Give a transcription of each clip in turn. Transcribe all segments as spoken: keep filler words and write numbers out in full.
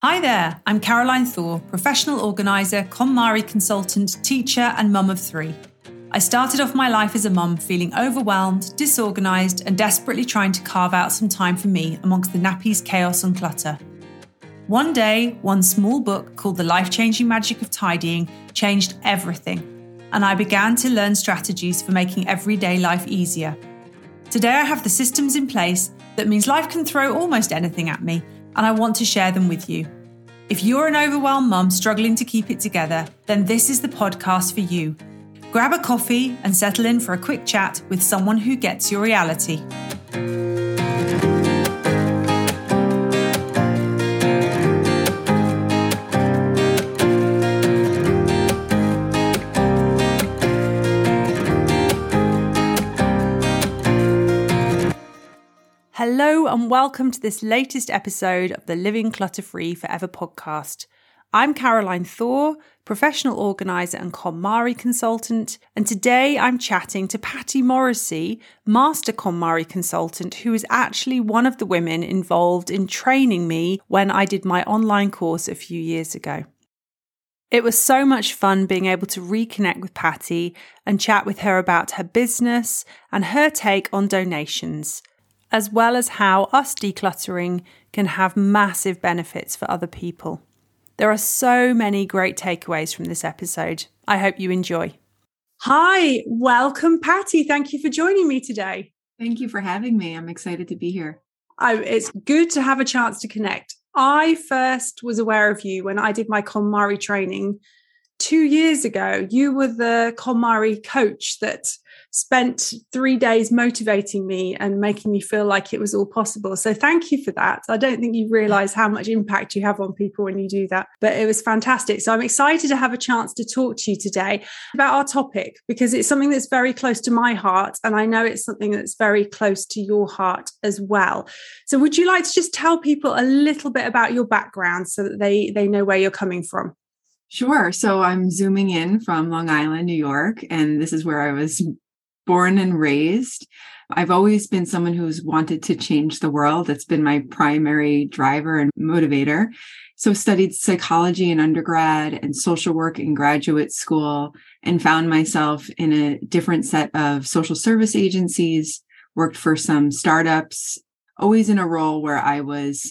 Hi there, I'm Caroline Thor, professional organiser, KonMari consultant, teacher and mum of three. I started off my life as a mum feeling overwhelmed, disorganised and desperately trying to carve out some time for me amongst the nappies, chaos and clutter. One day, one small book called The Life-Changing Magic of Tidying changed everything, and I began to learn strategies for making everyday life easier. Today I have the systems in place that means life can throw almost anything at me, and I want to share them with you. If you're an overwhelmed mum struggling to keep it together, then this is the podcast for you. Grab a coffee and settle in for a quick chat with someone who gets your reality. Hello and welcome to this latest episode of the Living Clutter-Free Forever podcast. I'm Caroline Thor, professional organiser and KonMari consultant, and today I'm chatting to Patty Morrissey, master KonMari consultant, who is actually one of the women involved in training me when I did my online course a few years ago. It was so much fun being able to reconnect with Patty and chat with her about her business and her take on donations, as well as how us decluttering can have massive benefits for other people. There are so many great takeaways from this episode. I hope you enjoy. Hi, welcome, Patty. Thank you for joining me today. Thank you for having me. I'm excited to be here. I, it's good to have a chance to connect. I first was aware of you when I did my KonMari training two years ago. You were the KonMari coach that spent three days motivating me and making me feel like it was all possible. So thank you for that. I don't think you realize how much impact you have on people when you do that, but it was fantastic. So I'm excited to have a chance to talk to you today about our topic, because it's something that's very close to my heart. And I know it's something that's very close to your heart as well. So would you like to just tell people a little bit about your background so that they, they know where you're coming from? Sure. So I'm zooming in from Long Island, New York, and this is where I was born and raised. I've always been someone who's wanted to change the world. That's been my primary driver and motivator. So studied psychology in undergrad and social work in graduate school, and found myself in a different set of social service agencies, worked for some startups, always in a role where I was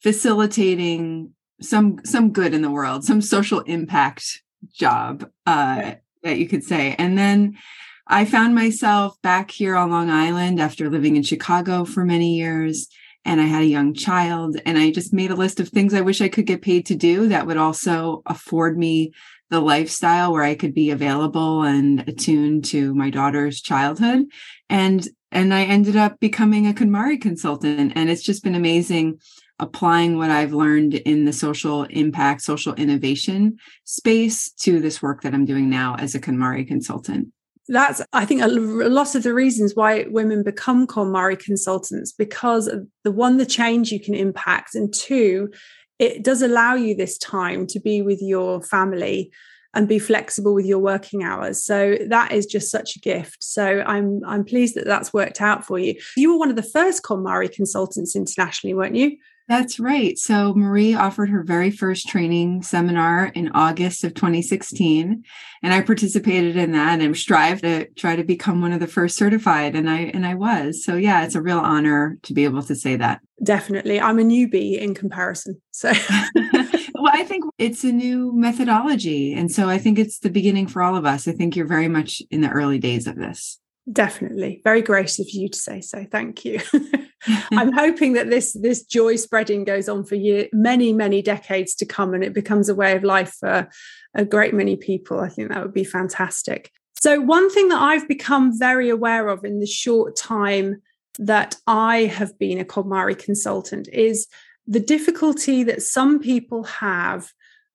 facilitating some some good in the world, some social impact job, uh, that you could say. And then I found myself back here on Long Island after living in Chicago for many years, and I had a young child, and I just made a list of things I wish I could get paid to do that would also afford me the lifestyle where I could be available and attuned to my daughter's childhood. And, and I ended up becoming a KonMari consultant, and it's just been amazing applying what I've learned in the social impact, social innovation space to this work that I'm doing now as a KonMari consultant. That's, I think, a lot of the reasons why women become KonMari consultants, because of the one, the change you can impact, and two, it does allow you this time to be with your family and be flexible with your working hours. So that is just such a gift. So I'm I'm pleased that that's worked out for you. You were one of the first KonMari consultants internationally, weren't you? That's right. So Marie offered her very first training seminar in August of twenty sixteen, and I participated in that and strive to try to become one of the first certified, and I and I was. So yeah, it's a real honor to be able to say that. Definitely. I'm a newbie in comparison. So well, I think it's a new methodology, and so I think it's the beginning for all of us. I think you're very much in the early days of this. Definitely. Very gracious of you to say so. Thank you. I'm hoping that this this joy spreading goes on for year, many, many decades to come, and it becomes a way of life for a great many people. I think that would be fantastic. So one thing that I've become very aware of in the short time that I have been a KonMari consultant is the difficulty that some people have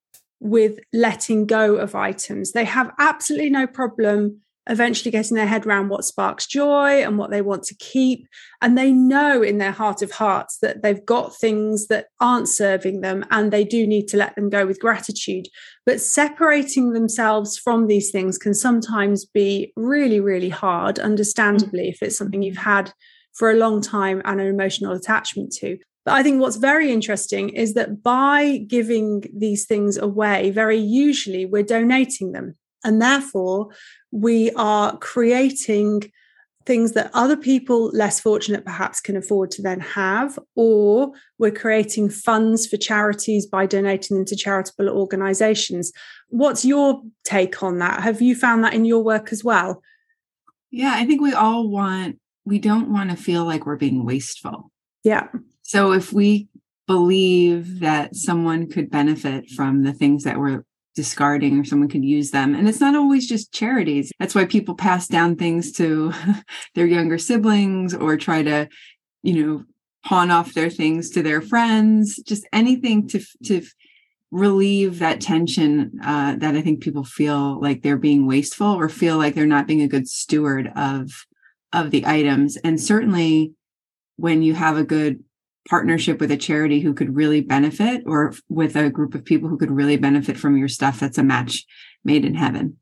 with letting go of items. They have absolutely no problem eventually getting their head around what sparks joy and what they want to keep. And they know in their heart of hearts that they've got things that aren't serving them and they do need to let them go with gratitude. But separating themselves from these things can sometimes be really, really hard, understandably, if it's something you've had for a long time and an emotional attachment to. But I think what's very interesting is that by giving these things away, very usually we're donating them. And therefore, we are creating things that other people less fortunate perhaps can afford to then have, or we're creating funds for charities by donating them to charitable organizations. What's your take on that? Have you found that in your work as well? Yeah, I think we all want, we don't want to feel like we're being wasteful. Yeah. So if we believe that someone could benefit from the things that we're discarding, or someone could use them. And it's not always just charities. That's why people pass down things to their younger siblings, or try to, you know, pawn off their things to their friends, just anything to, to relieve that tension uh, that I think people feel like they're being wasteful, or feel like they're not being a good steward of, of the items. And certainly when you have a good partnership with a charity who could really benefit, or with a group of people who could really benefit from your stuff, that's a match made in heaven.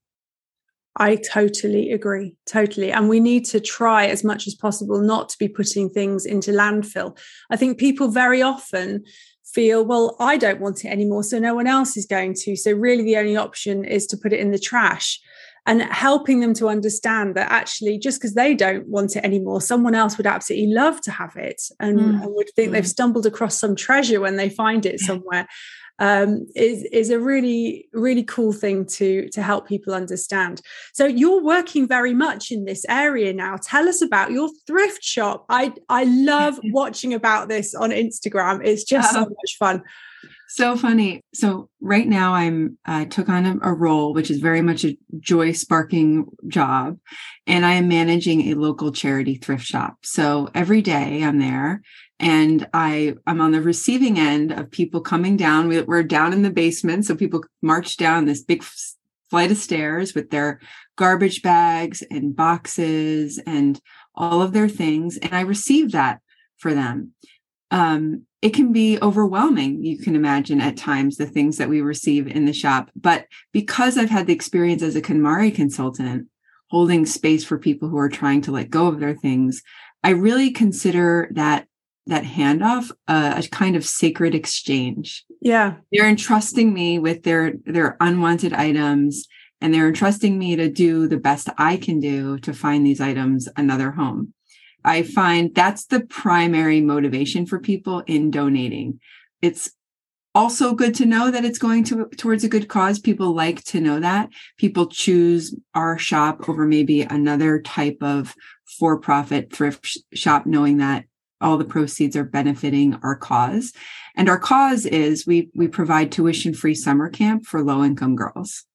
I totally agree. Totally. And we need to try as much as possible not to be putting things into landfill. I think people very often feel, well, I don't want it anymore, so no one else is going to. So really the only option is to put it in the trash. And helping them to understand that actually, just because they don't want it anymore, someone else would absolutely love to have it, and, mm. and would think mm. they've stumbled across some treasure when they find it somewhere, um, is, is a really, really cool thing to, to help people understand. So you're working very much in this area now. Tell us about your thrift shop. I, I love watching about this on Instagram. It's just um, so much fun. So funny. So right now I'm, I took on a, a role, which is very much a joy sparking job. And I am managing a local charity thrift shop. So every day I'm there, and I, I'm on the receiving end of people coming down. We, we're down in the basement. So people march down this big flight of stairs with their garbage bags and boxes and all of their things. And I receive that for them. Um, it can be overwhelming, you can imagine, at times, the things that we receive in the shop. But because I've had the experience as a KonMari consultant, holding space for people who are trying to let go of their things, I really consider that that handoff uh, a kind of sacred exchange. Yeah. They're entrusting me with their, their unwanted items, and they're entrusting me to do the best I can do to find these items another home. I find that's the primary motivation for people in donating. It's also good to know that it's going to towards a good cause. People like to know that. People choose our shop over maybe another type of for-profit thrift sh- shop, knowing that all the proceeds are benefiting our cause. And our cause is we we provide tuition-free summer camp for low-income girls.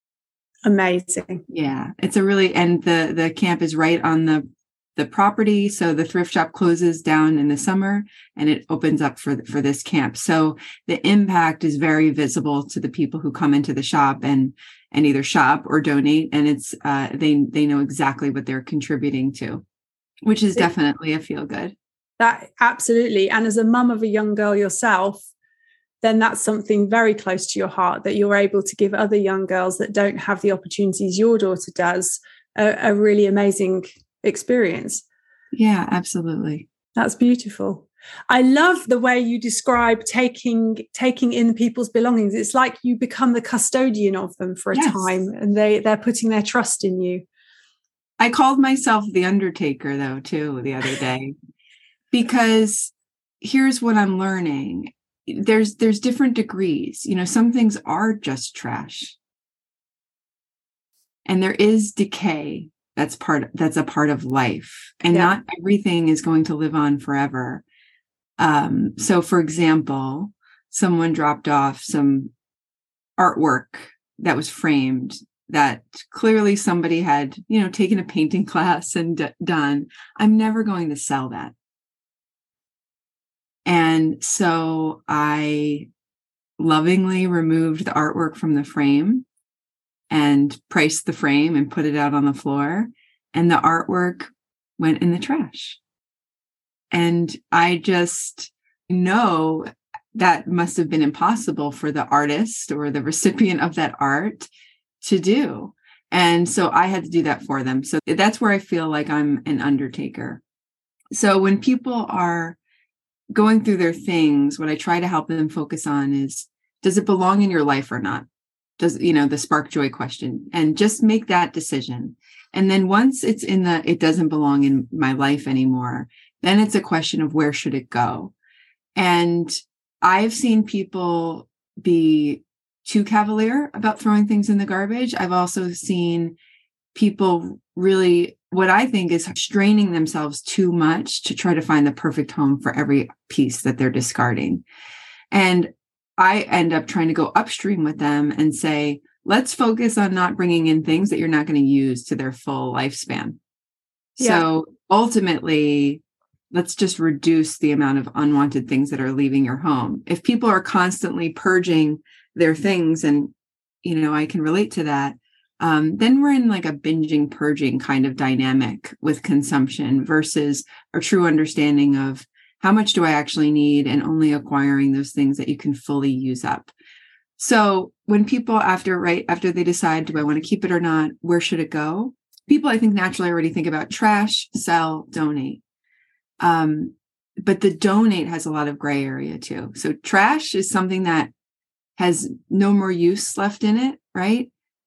Amazing. Yeah, it's a really, and the the camp is right on the the property. So the thrift shop closes down in the summer and it opens up for, for this camp. So the impact is very visible to the people who come into the shop and, and either shop or donate. And it's, uh, they, they know exactly what they're contributing to, which is definitely a feel good. That absolutely. And as a mum of a young girl yourself, then that's something very close to your heart, that you're able to give other young girls that don't have the opportunities your daughter does a, a really amazing experience. Yeah, absolutely. That's beautiful. I love the way you describe taking taking in people's belongings. It's like you become the custodian of them for a yes. time, and they they're putting their trust in you. I called myself the Undertaker though too the other day, because here's what I'm learning. There's there's different degrees. You know, some things are just trash, and there is decay. That's part, that's a part of life, and yeah. not everything is going to live on forever. Um, so for example, someone dropped off some artwork that was framed that clearly somebody had, you know, taken a painting class and d- done. I'm never going to sell that. And so I lovingly removed the artwork from the frame and priced the frame and put it out on the floor, and the artwork went in the trash. And I just know that must have been impossible for the artist or the recipient of that art to do. And so I had to do that for them. So that's where I feel like I'm an undertaker. So when people are going through their things, what I try to help them focus on is, does it belong in your life or not? Does, you know, the spark joy question, and just make that decision. And then once it's in the, it doesn't belong in my life anymore, then it's a question of where should it go? And I've seen people be too cavalier about throwing things in the garbage. I've also seen people really, what I think is straining themselves too much to try to find the perfect home for every piece that they're discarding. And I end up trying to go upstream with them and say, let's focus on not bringing in things that you're not going to use to their full lifespan. Yeah. So ultimately, let's just reduce the amount of unwanted things that are leaving your home. If people are constantly purging their things, and, you know, I can relate to that, um, then we're in like a binging, purging kind of dynamic with consumption versus a true understanding of how much do I actually need, and only acquiring those things that you can fully use up. So when people after, right, after they decide, do I want to keep it or not? Where should it go? People, I think, naturally already think about trash, sell, donate. Um, but the donate has a lot of gray area too. So trash is something that has no more use left in it, right?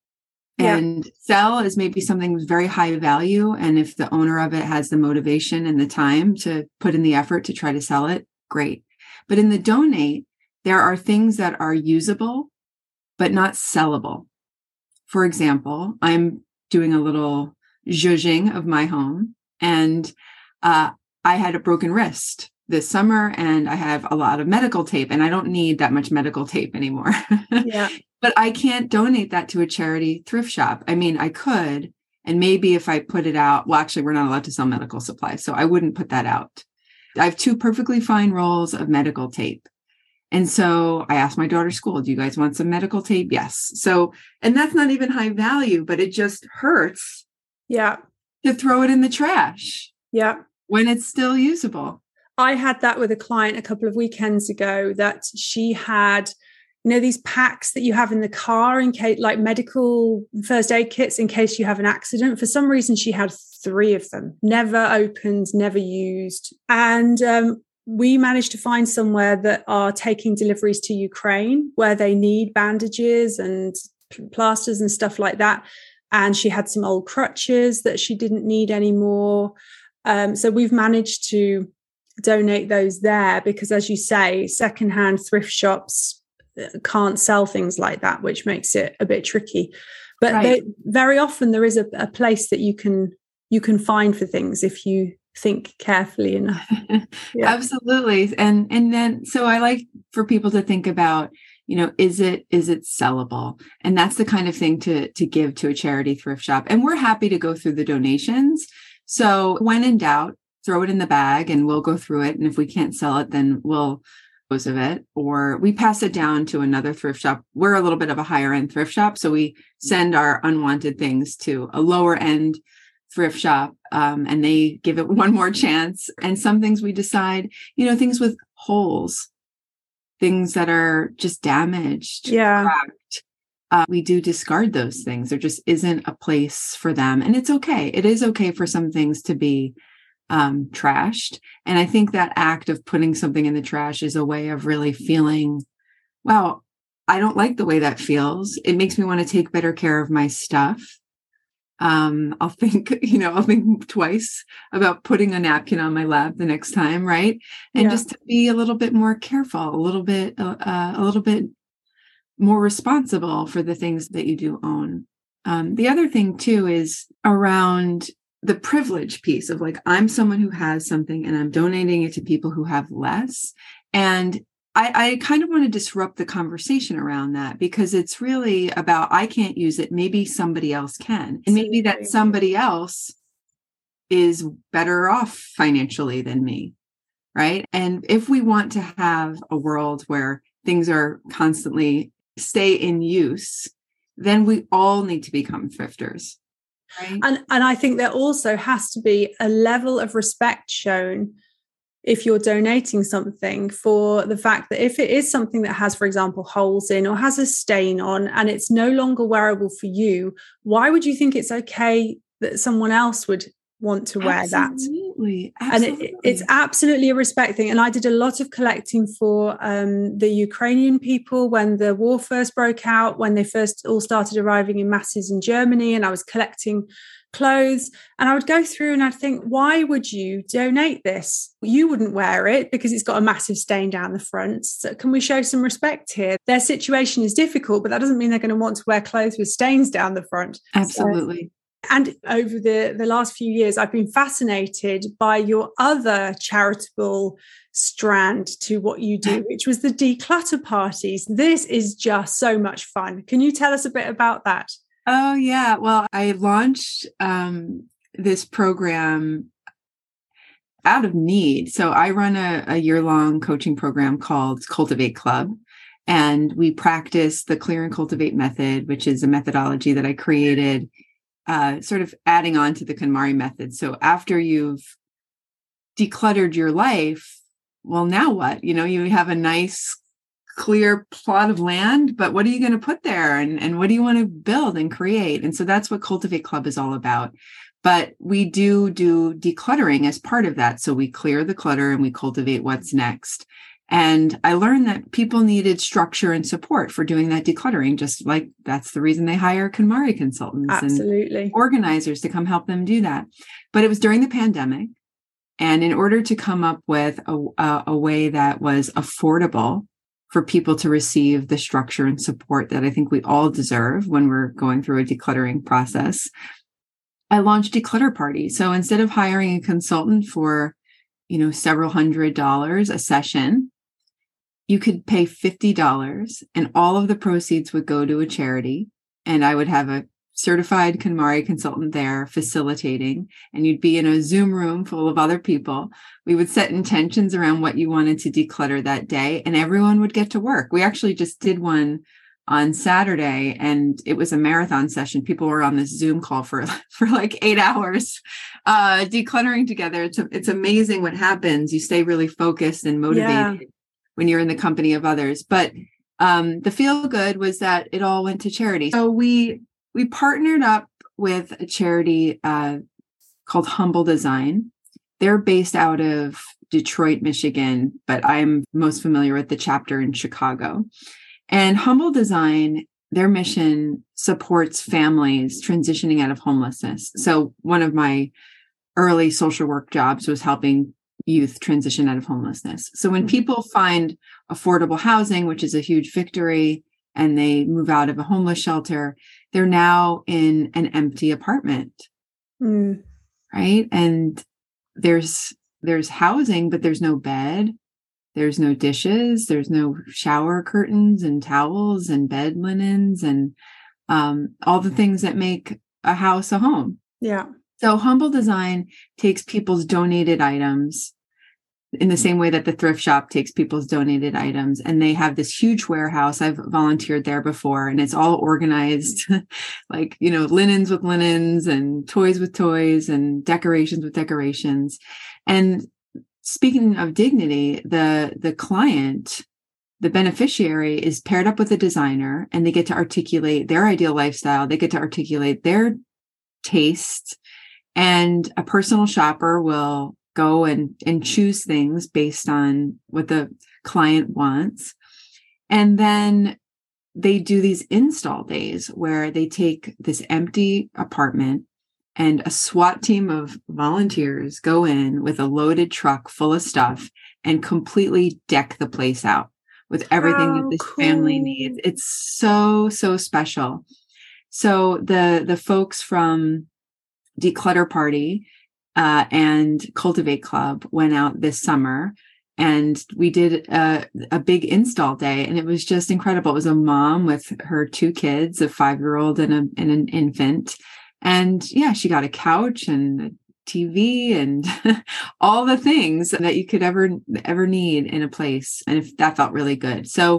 Yeah. And sell is maybe something with very high value. And if the owner of it has the motivation and the time to put in the effort to try to sell it, great. But in the donate, there are things that are usable, but not sellable. For example, I'm doing a little zhuzhing of my home, and uh, I had a broken wrist this summer, and I have a lot of medical tape, and I don't need that much medical tape anymore. Yeah. But I can't donate that to a charity thrift shop. I mean, I could, and maybe if I put it out, well, actually, we're not allowed to sell medical supplies, so I wouldn't put that out. I have two perfectly fine rolls of medical tape. And so I asked my daughter's school, do you guys want some medical tape? Yes. So, and that's not even high value, but it just hurts. Yeah. To throw it in the trash. Yeah. When it's still usable. I had that with a client a couple of weekends ago, that she had, you know, these packs that you have in the car in case, like medical first aid kits in case you have an accident. For some reason, she had three of them, never opened, never used. And um, we managed to find somewhere that are taking deliveries to Ukraine where they need bandages and plasters and stuff like that. And she had some old crutches that she didn't need anymore. Um, so we've managed to donate those there because, as you say, secondhand thrift shops can't sell things like that, which makes it a bit tricky. But right. they, very often there is a, a place that you can you can find for things if you think carefully enough. Yeah. Absolutely. And and then so I like for people to think about, you know, is it is it sellable? And that's the kind of thing to to give to a charity thrift shop. And we're happy to go through the donations. So when in doubt, throw it in the bag and we'll go through it. And if we can't sell it, then we'll dispose of it, or we pass it down to another thrift shop. We're a little bit of a higher end thrift shop. So we send our unwanted things to a lower end thrift shop, um, and they give it one more chance. And some things we decide, you know, things with holes, things that are just damaged, yeah. cracked. Uh, we do discard those things. There just isn't a place for them. And it's okay. It is okay for some things to be um, trashed. And I think that act of putting something in the trash is a way of really feeling, wow, I don't like the way that feels. It makes me want to take better care of my stuff. Um, I'll think, you know, I'll think twice about putting a napkin on my lap the next time. Right. And yeah. just to be a little bit more careful, a little bit, uh, a little bit more responsible for the things that you do own. Um, the other thing too is around the privilege piece of like, I'm someone who has something and I'm donating it to people who have less. And I, I kind of want to disrupt the conversation around that, because it's really about, I can't use it. Maybe somebody else can. And maybe that somebody else is better off financially than me. Right. And if we want to have a world where things are constantly stay in use, then we all need to become thrifters. Right? And and I think there also has to be a level of respect shown if you're donating something, for the fact that if it is something that has, for example, holes in or has a stain on and it's no longer wearable for you, why would you think it's okay that someone else would want to wear absolutely, that. absolutely. And it, it's absolutely a respect thing. And I did a lot of collecting for um, the Ukrainian people when the war first broke out, when they first all started arriving in masses in Germany, and I was collecting clothes, and I would go through and I'd think, why would you donate this? You wouldn't wear it because it's got a massive stain down the front. So can we show some respect here? Their situation is difficult, but that doesn't mean they're going to want to wear clothes with stains down the front. Absolutely. So, and over the, the last few years, I've been fascinated by your other charitable strand to what you do, which was the declutter parties. This is just so much fun. Can you tell us a bit about that? Oh, yeah. Well, I launched um, this program out of need. So I run a, a year-long coaching program called Cultivate Club, and we practice the Clear and Cultivate method, which is a methodology that I created, uh, sort of adding on to the KonMari method. So after you've decluttered your life, well, now what? You know, you have a nice clear plot of land, but what are you going to put there? And, and what do you want to build and create? And so that's what Cultivate Club is all about. But we do do decluttering as part of that. So we clear the clutter and we cultivate what's next. And I learned that people needed structure and support for doing that decluttering, just like that's the reason they hire KonMari consultants Absolutely. and organizers to come help them do that. But it was during the pandemic. And in order to come up with a, a, a way that was affordable for people to receive the structure and support that I think we all deserve when we're going through a decluttering process, I launched Declutter Party. So instead of hiring a consultant for, you know, several hundred dollars a session, you could pay fifty dollars and all of the proceeds would go to a charity. And I would have a certified KonMari consultant there facilitating, and you'd be in a Zoom room full of other people. We would set intentions around what you wanted to declutter that day, and everyone would get to work. We actually just did one on Saturday, and it was a marathon session. People were on this Zoom call for, for like eight hours, uh, decluttering together. It's, a, it's amazing what happens. You stay really focused and motivated yeah. when you're in the company of others. But um, the feel good was that it all went to charity. So we We partnered up with a charity uh, called Humble Design. They're based out of Detroit, Michigan, but I'm most familiar with the chapter in Chicago. And Humble Design, their mission supports families transitioning out of homelessness. So one of my early social work jobs was helping youth transition out of homelessness. So when people find affordable housing, which is a huge victory, and they move out of a homeless shelter, they're now in an empty apartment, mm. right? And there's there's housing, but there's no bed, there's no dishes, there's no shower curtains and towels and bed linens and um, all the things that make a house a home. Yeah. So Humble Design takes people's donated items in the same way that the thrift shop takes people's donated items, and they have this huge warehouse. I've volunteered there before, and it's all organized, like, you know, linens with linens and toys with toys and decorations with decorations. And speaking of dignity, the, the client, the beneficiary, is paired up with a designer, and they get to articulate their ideal lifestyle. They get to articulate their tastes, and a personal shopper will go and, and choose things based on what the client wants. And then they do these install days where they take this empty apartment and a SWAT team of volunteers go in with a loaded truck full of stuff and completely deck the place out with everything How that this cool. family needs. It's so, so special. So the, the folks from Declutter Party Uh, and Cultivate Club went out this summer, and we did a, a big install day, and it was just incredible. It was a mom with her two kids, a five-year-old and, a, and an infant. And yeah, she got a couch and a T V and all the things that you could ever, ever need in a place. And if that felt really good. So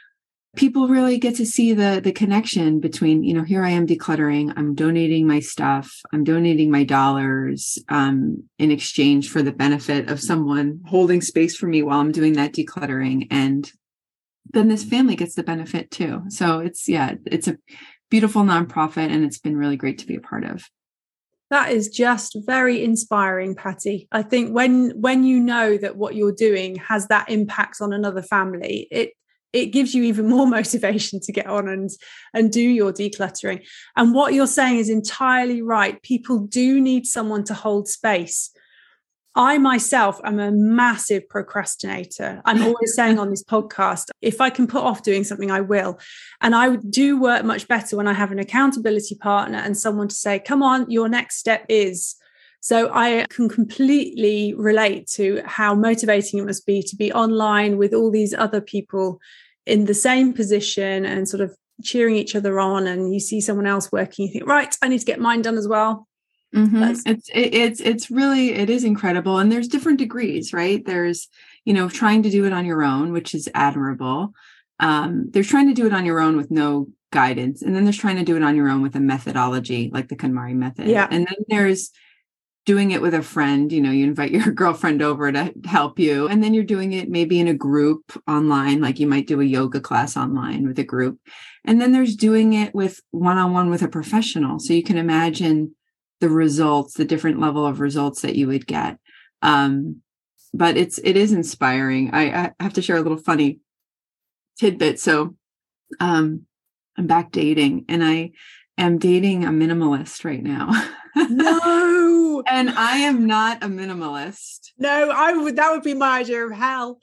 people really get to see the the connection between, you know, here I am decluttering, I'm donating my stuff, I'm donating my dollars um, in exchange for the benefit of someone holding space for me while I'm doing that decluttering. And then this family gets the benefit too. So it's, yeah, it's a beautiful nonprofit, and it's been really great to be a part of. That is just very inspiring, Patty. I think when when you know that what you're doing has that impact on another family, it it gives you even more motivation to get on and and do your decluttering. And what you're saying is entirely right. People do need someone to hold space. I myself am a massive procrastinator. I'm always saying on this podcast, if I can put off doing something, I will. And I do work much better when I have an accountability partner and someone to say, come on, your next step is. So I can completely relate to how motivating it must be to be online with all these other people in the same position and sort of cheering each other on. And you see someone else working, you think, right, I need to get mine done as well. Mm-hmm. It's it, it's it's really it is incredible, and there's different degrees, right? There's you know trying to do it on your own, which is admirable. Um, there's trying to do it on your own with no guidance, and then there's trying to do it on your own with a methodology, like the KonMari method. Yeah, and then there's doing it with a friend. You know, you invite your girlfriend over to help you, and then you're doing it maybe in a group online, like you might do a yoga class online with a group, and then there's doing it with one-on-one with a professional. So you can imagine the results, the different level of results that you would get. Um, but it's, it is inspiring. I, I have to share a little funny tidbit. So um, I'm back dating, and I am dating a minimalist right now. No. And I am not a minimalist. No, I would, that would be my idea of hell.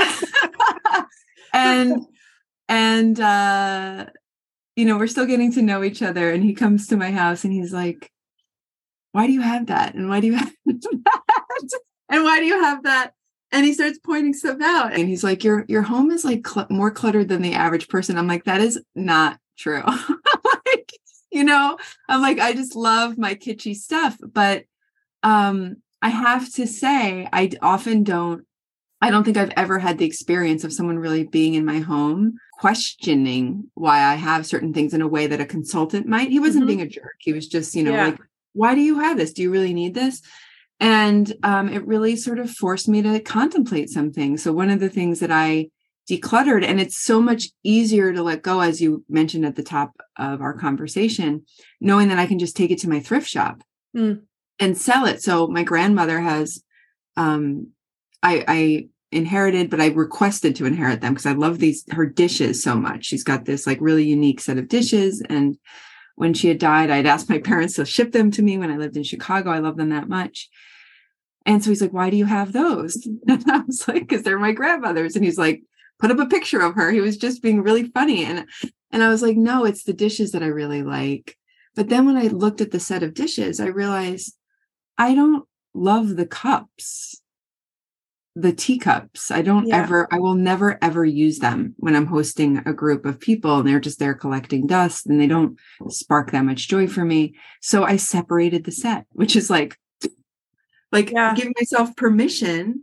and, and, uh, you know, we're still getting to know each other, and he comes to my house and he's like, why do you have that? And why do you have that? And why do you have that? And he starts pointing stuff out. And he's like, your, your home is like cl- more cluttered than the average person. I'm like, that is not true. Like, you know, I'm like, I just love my kitschy stuff. But um, I have to say, I often don't, I don't think I've ever had the experience of someone really being in my home, questioning why I have certain things in a way that a consultant might. He wasn't mm-hmm. being a jerk. He was just, you know, yeah. like, why do you have this? Do you really need this? And um, it really sort of forced me to contemplate some things. So one of the things that I decluttered, and it's so much easier to let go, as you mentioned at the top of our conversation, knowing that I can just take it to my thrift shop mm. and sell it. So my grandmother has, um, I, I inherited, but I requested to inherit them because I love these, her dishes so much. She's got this like really unique set of dishes. And when she had died, I'd asked my parents to ship them to me when I lived in Chicago. I love them that much. And so he's like, why do you have those? And I was like, because they're my grandmother's. And he's like, put up a picture of her. He was just being really funny. And, and I was like, no, it's the dishes that I really like. But then when I looked at the set of dishes, I realized I don't love the cups, the teacups. I don't yeah. ever, I will never, ever use them when I'm hosting a group of people and they're just there collecting dust and they don't spark that much joy for me. So I separated the set, which is like, like yeah. giving myself permission.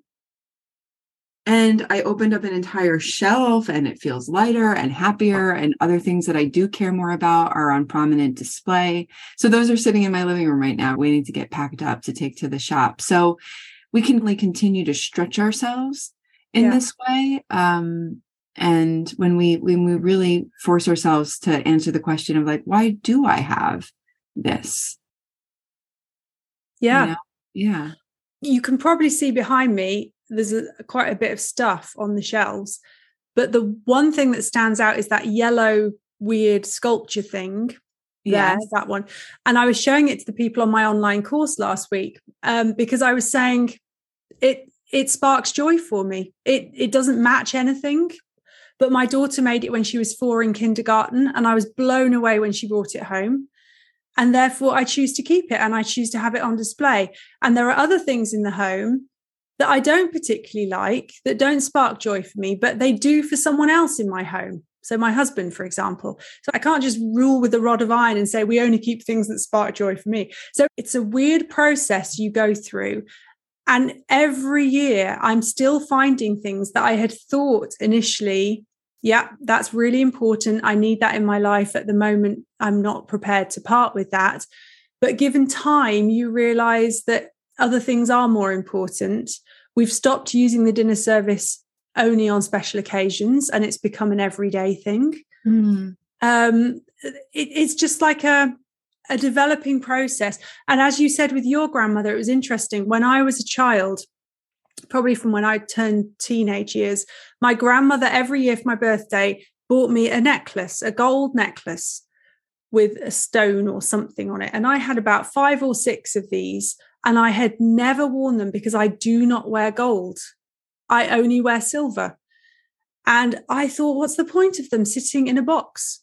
And I opened up an entire shelf and it feels lighter and happier. And other things that I do care more about are on prominent display. So those are sitting in my living room right now, waiting to get packed up to take to the shop. So we can like continue to stretch ourselves in yeah. this way. Um, and when we, when we really force ourselves to answer the question of like, why do I have this? Yeah. You know? Yeah. You can probably see behind me, there's a, quite a bit of stuff on the shelves, but the one thing that stands out is that yellow weird sculpture thing there, yes. that one. And I was showing it to the people on my online course last week um, because I was saying it it sparks joy for me. It it doesn't match anything, but my daughter made it when she was four in kindergarten, and I was blown away when she brought it home. And therefore I choose to keep it and I choose to have it on display. And there are other things in the home that I don't particularly like, that don't spark joy for me, but they do for someone else in my home. So my husband, for example. So I can't just rule with a rod of iron and say, we only keep things that spark joy for me. So it's a weird process you go through. And every year I'm still finding things that I had thought initially, yeah, that's really important. I need that in my life. At the moment, I'm not prepared to part with that. But given time, you realize that other things are more important. We've stopped using the dinner service only on special occasions, and it's become an everyday thing. Mm. Um, it, it's just like a, a developing process. And as you said with your grandmother, it was interesting. When I was a child, probably from when I turned teenage years, my grandmother every year for my birthday bought me a necklace, a gold necklace with a stone or something on it. And I had about five or six of these, and I had never worn them because I do not wear gold. I only wear silver. And I thought, what's the point of them sitting in a box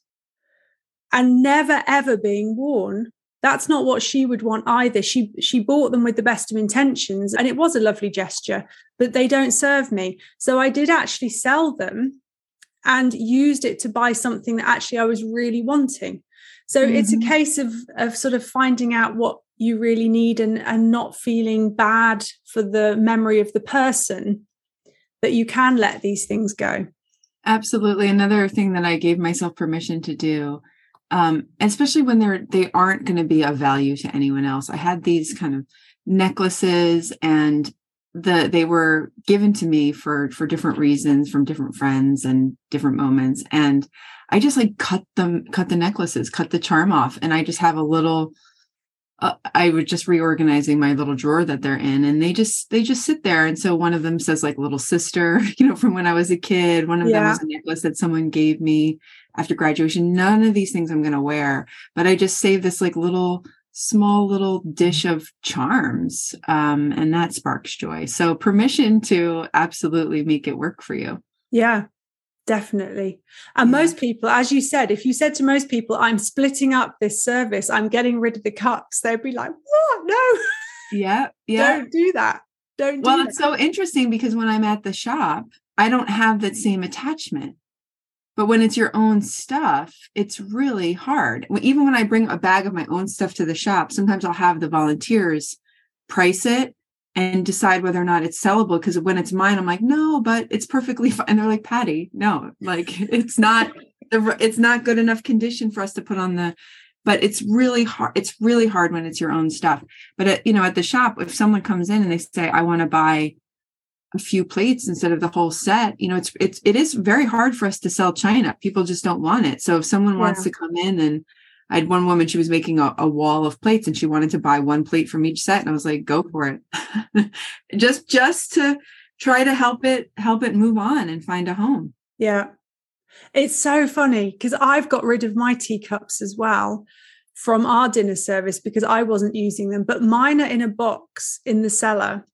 and never, ever being worn? That's not what she would want either. She she bought them with the best of intentions, and it was a lovely gesture, but they don't serve me. So I did actually sell them and used it to buy something that actually I was really wanting. So mm-hmm. it's a case of, of sort of finding out what you really need and, and not feeling bad for the memory of the person, that you can let these things go. Absolutely. Another thing that I gave myself permission to do, um, especially when they're, they aren't going to be of value to anyone else. I had these kind of necklaces, and the, they were given to me for, for different reasons from different friends and different moments. And I just like cut them, cut the necklaces, cut the charm off. And I just have a little, uh, I was just reorganizing my little drawer that they're in, and they just, they just sit there. And so one of them says like little sister, you know, from when I was a kid. One of yeah. them was a necklace that someone gave me after graduation. None of these things I'm going to wear, but I just saved this like little, small little dish of charms. Um, and that sparks joy. So permission to absolutely make it work for you. Yeah. Definitely. And yeah. most people, as you said, if you said to most people, I'm splitting up this service, I'm getting rid of the cups, they'd be like, what? No. Yeah. Yeah. Don't do that. Don't do well, that. It's so interesting because when I'm at the shop, I don't have that same attachment. But when it's your own stuff, it's really hard. Even when I bring a bag of my own stuff to the shop, sometimes I'll have the volunteers price it and decide whether or not it's sellable. Because when it's mine, I'm like, no, but it's perfectly fine. And they're like, Patty, no, like it's not, the, it's not good enough condition for us to put on the, but it's really hard. It's really hard when it's your own stuff. But at, you know, at the shop, if someone comes in and they say, I want to buy a few plates instead of the whole set, you know, it's, it's, it is very hard for us to sell china. People just don't want it. So if someone yeah. wants to come in, and I had one woman, she was making a, a wall of plates and she wanted to buy one plate from each set. And I was like, go for it. just, just to try to help it, help it move on and find a home. Yeah. It's so funny because I've got rid of my teacups as well from our dinner service because I wasn't using them, but mine are in a box in the cellar.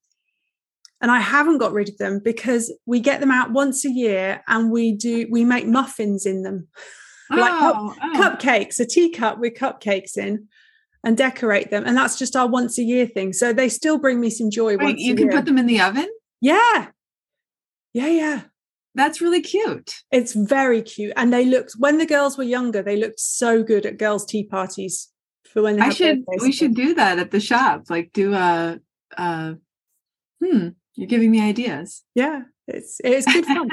And I haven't got rid of them because we get them out once a year and we do, we make muffins in them. Like oh, cup, oh. cupcakes, a teacup with cupcakes in, and decorate them. And that's just our once a year thing. So they still bring me some joy. Wait, once you a can year. put them in the oven? Yeah. Yeah, yeah. That's really cute. It's very cute. And they looked, when the girls were younger, they looked so good at girls' tea parties for when they I should, birthdays. we should do that at the shop. Like do a, a hmm, you're giving me ideas. Yeah, it's, it's good fun.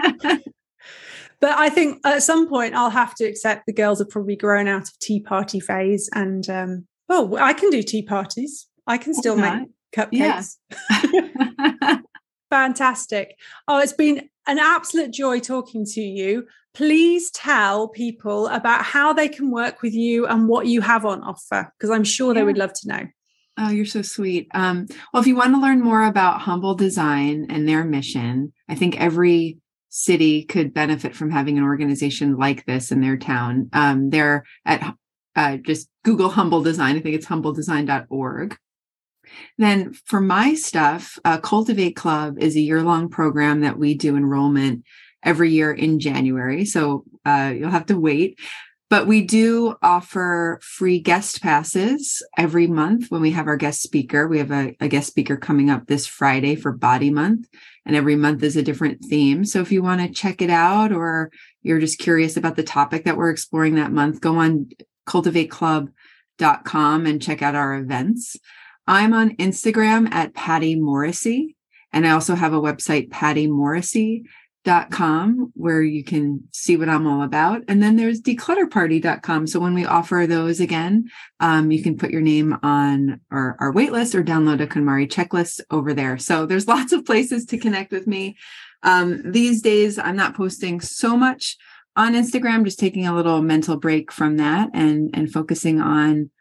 But I think at some point I'll have to accept the girls have probably grown out of tea party phase. And, um, well, I can do tea parties. I can still Why make cupcakes. Yeah. Fantastic. Oh, it's been an absolute joy talking to you. Please tell people about how they can work with you and what you have on offer, because I'm sure yeah. they would love to know. Oh, you're so sweet. Um, well, if you want to learn more about Humble Design and their mission, I think every city could benefit from having an organization like this in their town. Um, they're at uh, just Google Humble Design. I think it's humble design dot org. Then for my stuff, uh, Cultivate Club is a year-long program that we do enrollment every year in January. So uh, you'll have to wait. But we do offer free guest passes every month when we have our guest speaker. We have a, a guest speaker coming up this Friday for Body Month, and every month is a different theme. So if you want to check it out, or you're just curious about the topic that we're exploring that month, go on cultivate club dot com and check out our events. I'm on Instagram at Patty Morrissey, and I also have a website, patty morrissey dot com, where you can see what I'm all about. And then there's declutter party dot com. So when we offer those again, um, you can put your name on our, our wait list or download a KonMari checklist over there. So there's lots of places to connect with me. Um, these days, I'm not posting so much on Instagram, just taking a little mental break from that and, and focusing on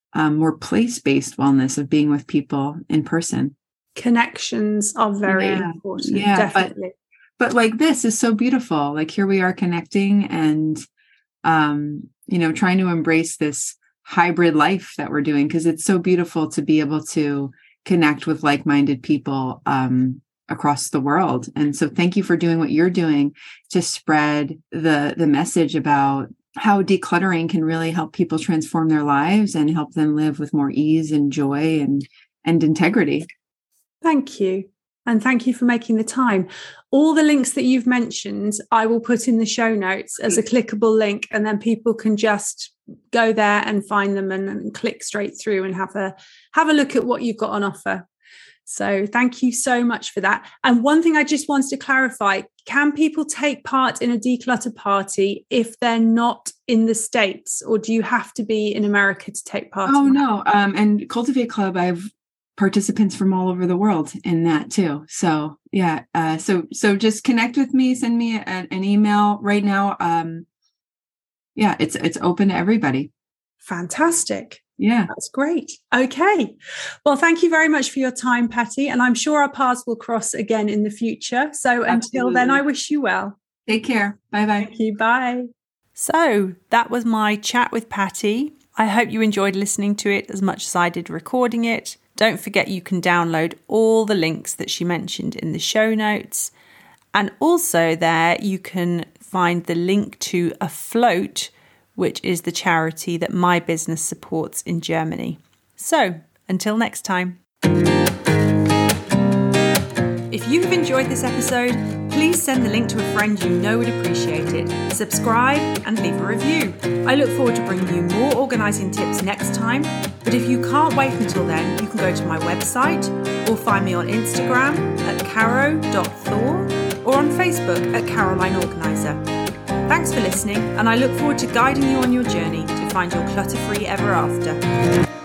um, more place-based wellness of being with people in person. Connections are very yeah. important. Yeah, definitely. But, but like this is so beautiful. Like here we are connecting and, um, you know, trying to embrace this hybrid life that we're doing, because it's so beautiful to be able to connect with like-minded people um, across the world. And so thank you for doing what you're doing to spread the the message about how decluttering can really help people transform their lives and help them live with more ease and joy and, and integrity. Thank you. And thank you for making the time. All the links that you've mentioned, I will put in the show notes as a clickable link, and then people can just go there and find them and, and click straight through and have a have a look at what you've got on offer. So thank you so much for that. And one thing I just wanted to clarify, can people take part in a declutter party if they're not in the States, or do you have to be in America to take part? Oh, in no. Um, and Cultivate Club, I've participants from all over the world in that too. So yeah. Uh, so, so just connect with me, send me a, an email right now. Um, yeah, it's, it's open to everybody. Fantastic. Yeah. That's great. Okay. Well, thank you very much for your time, Patty. And I'm sure our paths will cross again in the future. So Absolutely. Until then, I wish you well. Take care. Bye-bye. Thank you. Bye. So that was my chat with Patty. I hope you enjoyed listening to it as much as I did recording it. Don't forget you can download all the links that she mentioned in the show notes. And also there you can find the link to Afloat, which is the charity that my business supports in Germany. So, until next time. If you have enjoyed this episode, please send the link to a friend you know would appreciate it. Subscribe and leave a review. I look forward to bringing you more organising tips next time. But if you can't wait until then, you can go to my website or find me on Instagram at caro dot thor or on Facebook at Caroline Organiser. Thanks for listening, and I look forward to guiding you on your journey to find your clutter-free ever after.